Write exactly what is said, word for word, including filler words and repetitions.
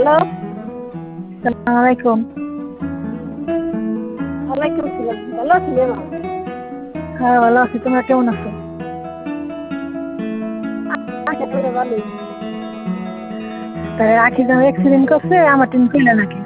Hello. সালাম আলাইকুম। ওয়ালাইকুম সালাম। ভালো আছেন? হ্যাঁ ভালো আছি, তোমরা কেমন আছো? আচ্ছা, ভালোই। তাই আখি যখন অ্যাক্সিডেন্ট করছে আমার টিন ছিল নাকি?